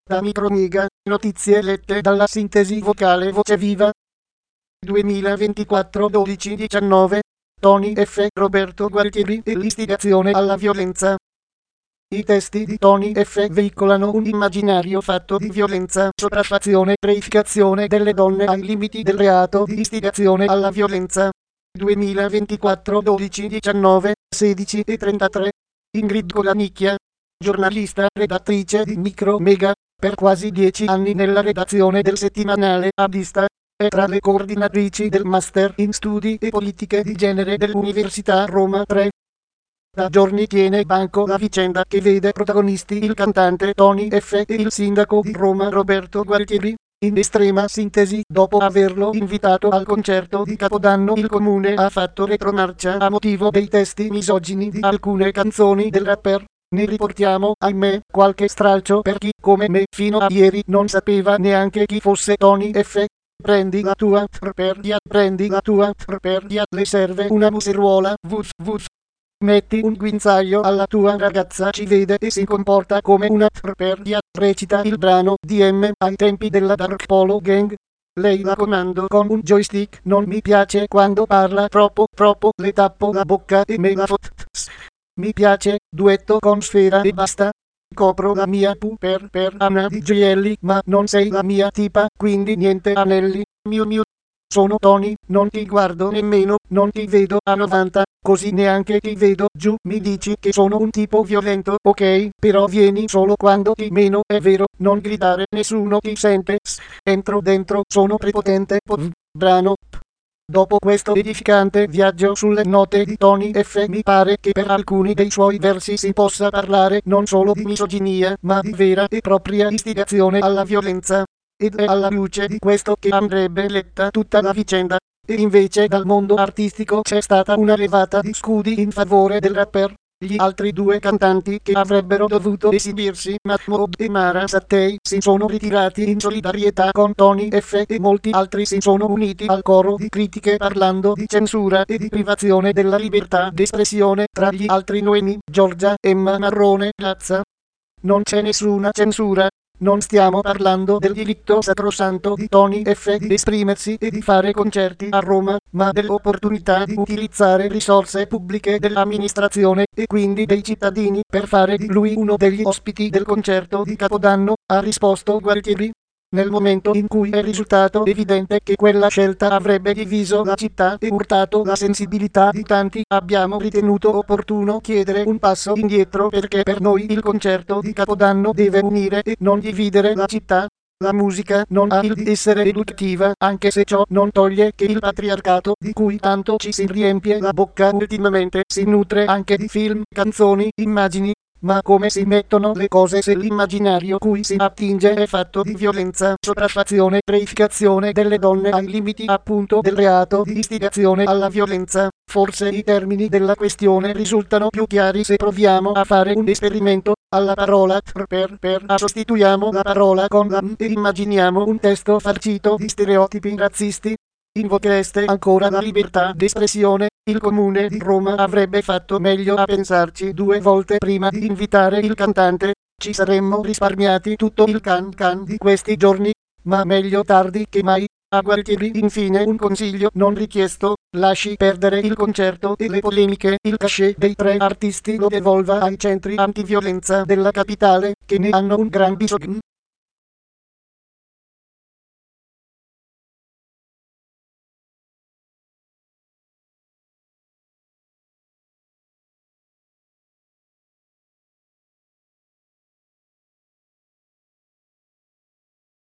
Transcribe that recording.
Da Micromega, notizie lette dalla sintesi vocale Voce Viva. 2024 12-19. Tony F. Roberto Gualtieri e l'istigazione alla violenza. I testi di Tony F. veicolano un immaginario fatto di violenza, sopraffazione, reificazione delle donne ai limiti del reato di istigazione alla violenza. 2024 12-19, 16:33. Ingrid Colanicchia, giornalista redattrice di Micromega, per quasi 10 anni nella redazione del settimanale Avvista, è tra le coordinatrici del Master in Studi e Politiche di Genere dell'Università Roma 3. Da giorni tiene banco la vicenda che vede protagonisti il cantante Tony F. e il sindaco di Roma Roberto Gualtieri. In estrema sintesi, dopo averlo invitato al concerto di Capodanno, il comune ha fatto retromarcia a motivo dei testi misogini di alcune canzoni del rapper. Ne riportiamo, ahimè, qualche stralcio per chi, come me, fino a ieri non sapeva neanche chi fosse Tony F. Prendi la tua trperdia, prendi la tua trperdia, le serve una museruola, vuf vuf. Metti un guinzaglio alla tua ragazza, ci vede e si comporta come una trperdia, recita il brano DM ai tempi della Dark Polo Gang. Lei la comando con un joystick, non mi piace quando parla troppo, le tappo la bocca e me la fot. Mi piace, duetto con Sfera e basta. Copro la mia per Anna di gioielli, ma non sei la mia tipa, quindi niente anelli, miu miu. Sono Tony, non ti guardo nemmeno, non ti vedo a 90, così neanche ti vedo giù, mi dici che sono un tipo violento, ok, però vieni solo quando ti meno, è vero, non gridare, nessuno ti sente, entro dentro, sono prepotente, brano. Dopo questo edificante viaggio sulle note di Tony F. mi pare che per alcuni dei suoi versi si possa parlare non solo di misoginia, ma di vera e propria istigazione alla violenza. Ed è alla luce di questo che andrebbe letta tutta la vicenda. E invece dal mondo artistico c'è stata una levata di scudi in favore del rapper. Gli altri due cantanti che avrebbero dovuto esibirsi, Mahmood e Mara Sattei, si sono ritirati in solidarietà con Tony F. e molti altri si sono uniti al coro di critiche parlando di censura e di privazione della libertà d'espressione. Tra gli altri Noemi, Giorgia, Emma Marrone, Lazza. Non c'è nessuna censura. Non stiamo parlando del diritto sacrosanto di Tony F. di esprimersi e di fare concerti a Roma, ma dell'opportunità di utilizzare risorse pubbliche dell'amministrazione e quindi dei cittadini per fare di lui uno degli ospiti del concerto di Capodanno, ha risposto Gualtieri. Nel momento in cui è risultato evidente che quella scelta avrebbe diviso la città e urtato la sensibilità di tanti, abbiamo ritenuto opportuno chiedere un passo indietro perché per noi il concerto di Capodanno deve unire e non dividere la città. La musica non ha il di essere educativa, anche se ciò non toglie che il patriarcato di cui tanto ci si riempie la bocca ultimamente si nutre anche di film, canzoni, immagini. Ma come si mettono le cose se l'immaginario cui si attinge è fatto di violenza, sopraffazione, reificazione delle donne ai limiti appunto del reato di istigazione alla violenza? Forse i termini della questione risultano più chiari se proviamo a fare un esperimento. Alla parola per sostituiamo la parola con la e immaginiamo un testo farcito di stereotipi razzisti. Invochereste ancora la libertà d'espressione? Il comune di Roma avrebbe fatto meglio a pensarci 2 volte prima di invitare il cantante. Ci saremmo risparmiati tutto il can di questi giorni, ma meglio tardi che mai. A Gualtieri infine un consiglio non richiesto: lasci perdere il concerto e le polemiche, il cachet dei 3 artisti lo devolva ai centri antiviolenza della capitale, che ne hanno un gran bisogno.